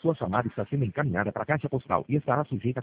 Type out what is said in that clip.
Sua chamada está sendo encaminhada para a caixa postal e estará sujeita